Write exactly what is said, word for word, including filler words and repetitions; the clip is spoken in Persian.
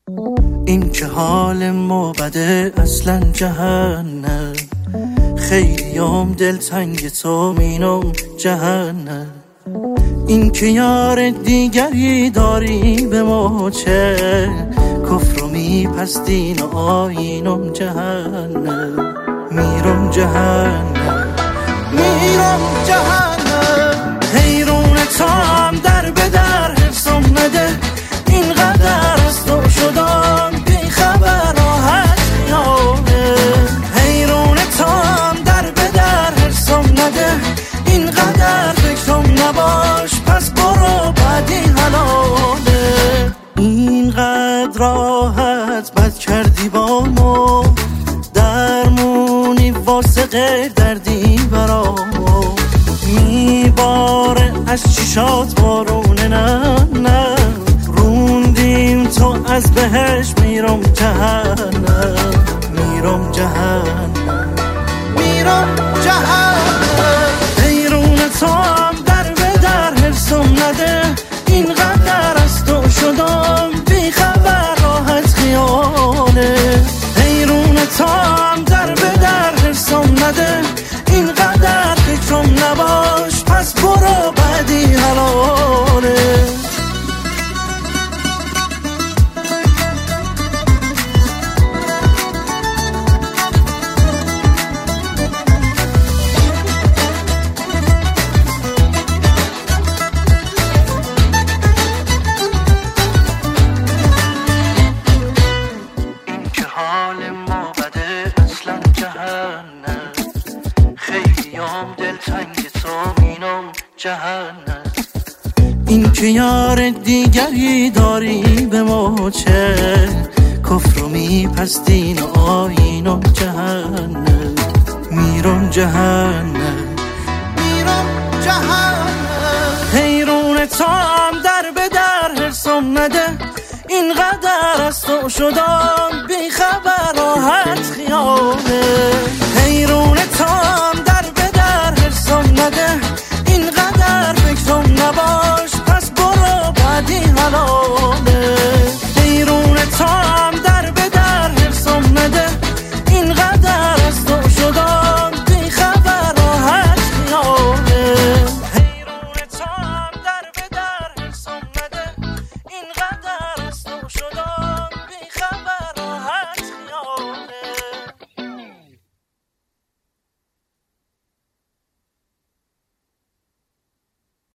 این که حال ما بده اصلا جهنم، خیلی هم دلتنگ تو مینم جهنم. این که یار دیگری داری به ما چه، کفر و میپستین و آینم جهنم. میرم جهنم میرم جهنم. حیرون تام در به در حفظم نده، اینقدر از تو شدم بی خبر راحت میانه. حیرون تام در به در حفظم نده، اینقدر فکرم نباش پس برو بعدی حلاله. اینقدر راحت بد کردی با ما، درمونی واسه غیر دردی برام. میباره از چشات بارونه، نه نه روندیم تو از بهش. میرم جهنم میرم جهنم میرم جهنم. حیرون تو هم در به در حفظم نده، اینقدر از تو شدم بی خبر راحت خیاله. حیرون تو هم در به در حفظم نده، اینقدر فکرم نباش پس برو بعدی حلاله. این که یار دیگری داری به ما چه، کفر و میپستین و آینم جهنم. میرم جهنم میرم جهنم. حیرون تو هم در به در حفظم نده، اینقدر از تو شدم بی خبر راحت خیاله. حیرون تو هم در به در حفظم نده، اینقدر فکرم نباش